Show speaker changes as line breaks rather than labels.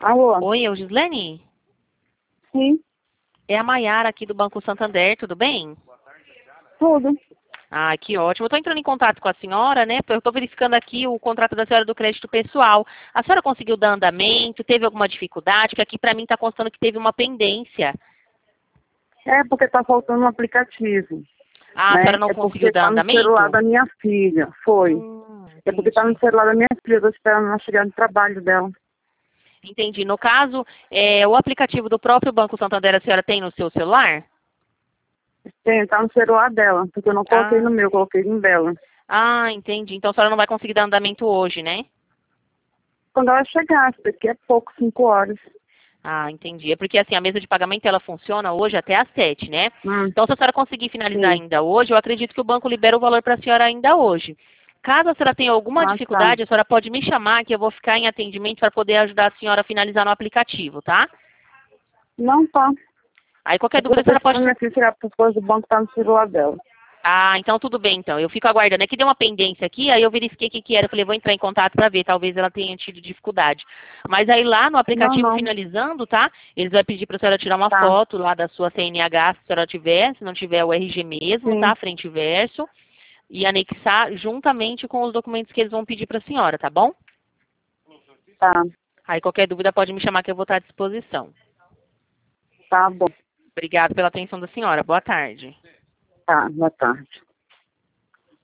Alô?
Oi, é o Gislene?
Sim,
É a Maiara aqui do Banco Santander, tudo bem?
tudo.
Ah, que ótimo. Eu estou entrando em contato com a senhora, né? Eu estou verificando aqui o contrato da senhora do crédito pessoal. A senhora conseguiu dar andamento? Teve alguma dificuldade? Porque aqui para mim está constando que teve uma pendência.
É porque tá faltando um aplicativo,
Ah, a
né?
senhora não
É
conseguiu
porque
dar
tá no celular
andamento?
da minha filha. Foi. É porque tá no
Entendi.
celular da minha filha. Eu tô esperando ela chegar no trabalho dela.
Entendi. No caso, o aplicativo do próprio Banco Santander a senhora tem no seu celular?
Tem, tá no celular dela, porque eu não coloquei
Ah,
no meu, eu coloquei no dela.
entendi. Então a senhora não vai conseguir dar andamento hoje, né?
Quando ela chegar, daqui a pouco, 5 horas.
Ah, entendi. É porque assim, a mesa de pagamento ela funciona hoje até às 7, né?
Hum,
Então, se a senhora conseguir finalizar
sim.
ainda hoje, eu acredito que o banco libera o valor para a senhora ainda hoje. Caso a senhora tenha alguma
Ah, tá.
dificuldade, a senhora pode me chamar que eu vou ficar em atendimento para poder ajudar a senhora a finalizar no aplicativo, tá?
Não tá.
Aí qualquer
É porque
dúvida
eu
a
tô
senhora
esperando
pode.
minha filha chegar para as coisas do banco, tá no celular dela.
Ah, então tudo bem, então. Eu fico aguardando. É que deu uma pendência aqui, aí eu verifiquei o que que era. Eu falei, vou entrar em contato para ver, talvez ela tenha tido dificuldade. Mas aí lá no
Não,
aplicativo
não.
finalizando, tá? Eles vão pedir para a senhora tirar uma
Tá.
foto lá da sua CNH, se a senhora tiver, se não tiver o RG mesmo,
Sim.
tá? Frente e verso. E anexar juntamente com os documentos que eles vão pedir para a senhora, tá bom?
Tá.
Aí qualquer dúvida pode me chamar que eu vou estar à disposição.
Tá bom.
Obrigada pela atenção da senhora. Boa tarde.
Tá. Boa tarde.